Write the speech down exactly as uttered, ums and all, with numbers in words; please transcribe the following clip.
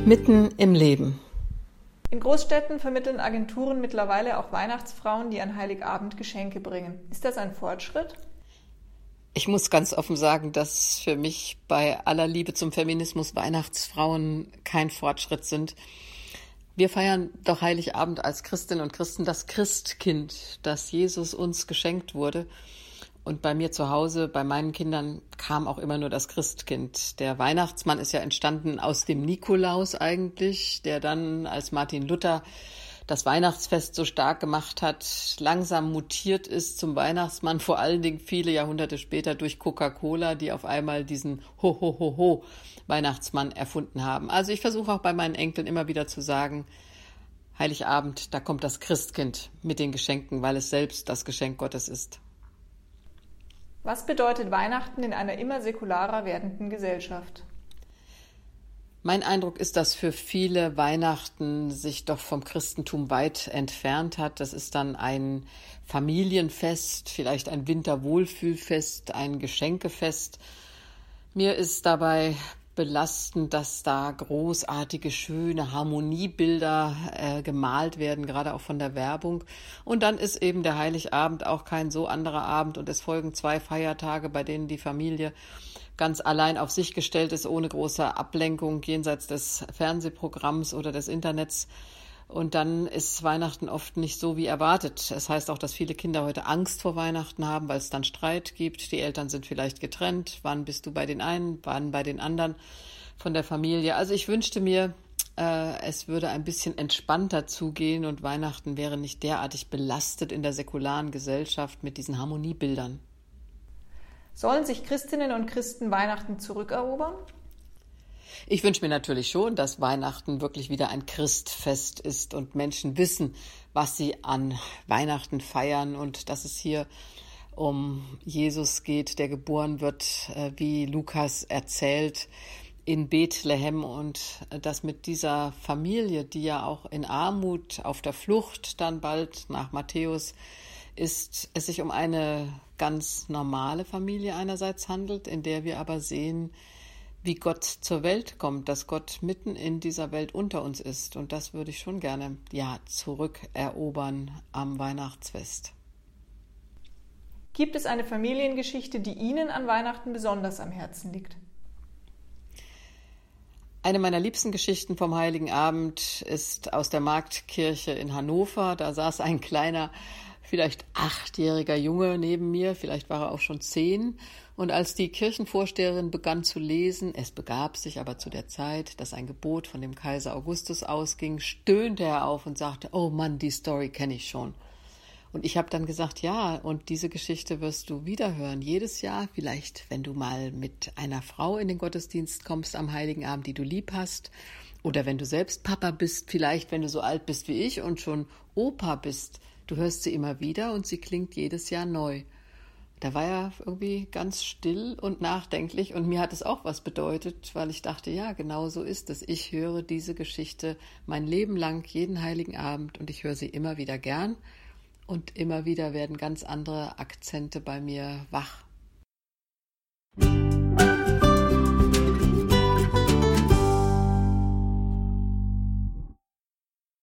Mitten im Leben. In Großstädten vermitteln Agenturen mittlerweile auch Weihnachtsfrauen, die an Heiligabend Geschenke bringen. Ist das ein Fortschritt? Ich muss ganz offen sagen, dass für mich bei aller Liebe zum Feminismus Weihnachtsfrauen kein Fortschritt sind. Wir feiern doch Heiligabend als Christinnen und Christen das Christkind, das Jesus uns geschenkt wurde. Und bei mir zu Hause, bei meinen Kindern, kam auch immer nur das Christkind. Der Weihnachtsmann ist ja entstanden aus dem Nikolaus eigentlich, der dann, als Martin Luther das Weihnachtsfest so stark gemacht hat, langsam mutiert ist zum Weihnachtsmann, vor allen Dingen viele Jahrhunderte später durch Coca-Cola, die auf einmal diesen Ho-Ho-Ho-Ho-Weihnachtsmann erfunden haben. Also ich versuche auch bei meinen Enkeln immer wieder zu sagen, Heiligabend, da kommt das Christkind mit den Geschenken, weil es selbst das Geschenk Gottes ist. Was bedeutet Weihnachten in einer immer säkularer werdenden Gesellschaft? Mein Eindruck ist, dass für viele Weihnachten sich doch vom Christentum weit entfernt hat. Das ist dann ein Familienfest, vielleicht ein Winterwohlfühlfest, ein Geschenkefest. Mir ist dabei belastend, dass da großartige, schöne Harmoniebilder äh, gemalt werden, gerade auch von der Werbung. Und dann ist eben der Heiligabend auch kein so anderer Abend und es folgen zwei Feiertage, bei denen die Familie ganz allein auf sich gestellt ist, ohne große Ablenkung jenseits des Fernsehprogramms oder des Internets. Und dann ist Weihnachten oft nicht so wie erwartet. Es heißt auch, dass viele Kinder heute Angst vor Weihnachten haben, weil es dann Streit gibt. Die Eltern sind vielleicht getrennt. Wann bist du bei den einen, wann bei den anderen von der Familie? Also ich wünschte mir, äh, es würde ein bisschen entspannter zugehen und Weihnachten wäre nicht derartig belastet in der säkularen Gesellschaft mit diesen Harmoniebildern. Sollen sich Christinnen und Christen Weihnachten zurückerobern? Ich wünsche mir natürlich schon, dass Weihnachten wirklich wieder ein Christfest ist und Menschen wissen, was sie an Weihnachten feiern und dass es hier um Jesus geht, der geboren wird, wie Lukas erzählt, in Bethlehem und dass mit dieser Familie, die ja auch in Armut auf der Flucht dann bald nach Matthäus ist, es sich um eine ganz normale Familie einerseits handelt, in der wir aber sehen, wie Gott zur Welt kommt, dass Gott mitten in dieser Welt unter uns ist. Und das würde ich schon gerne, ja, zurückerobern am Weihnachtsfest. Gibt es eine Familiengeschichte, die Ihnen an Weihnachten besonders am Herzen liegt? Eine meiner liebsten Geschichten vom Heiligen Abend ist aus der Marktkirche in Hannover. Da saß ein kleiner, vielleicht achtjähriger Junge neben mir, vielleicht war er auch schon zehn. Und als die Kirchenvorsteherin begann zu lesen, es begab sich aber zu der Zeit, dass ein Gebot von dem Kaiser Augustus ausging, stöhnte er auf und sagte, oh Mann, die Story kenne ich schon. Und ich habe dann gesagt, ja, und diese Geschichte wirst du wiederhören, jedes Jahr, vielleicht, wenn du mal mit einer Frau in den Gottesdienst kommst am Heiligen Abend, die du lieb hast, oder wenn du selbst Papa bist, vielleicht, wenn du so alt bist wie ich und schon Opa bist, du hörst sie immer wieder und sie klingt jedes Jahr neu. Da war er irgendwie ganz still und nachdenklich und mir hat es auch was bedeutet, weil ich dachte, ja, genau so ist es. Ich höre diese Geschichte mein Leben lang, jeden Heiligen Abend und ich höre sie immer wieder gern und immer wieder werden ganz andere Akzente bei mir wach.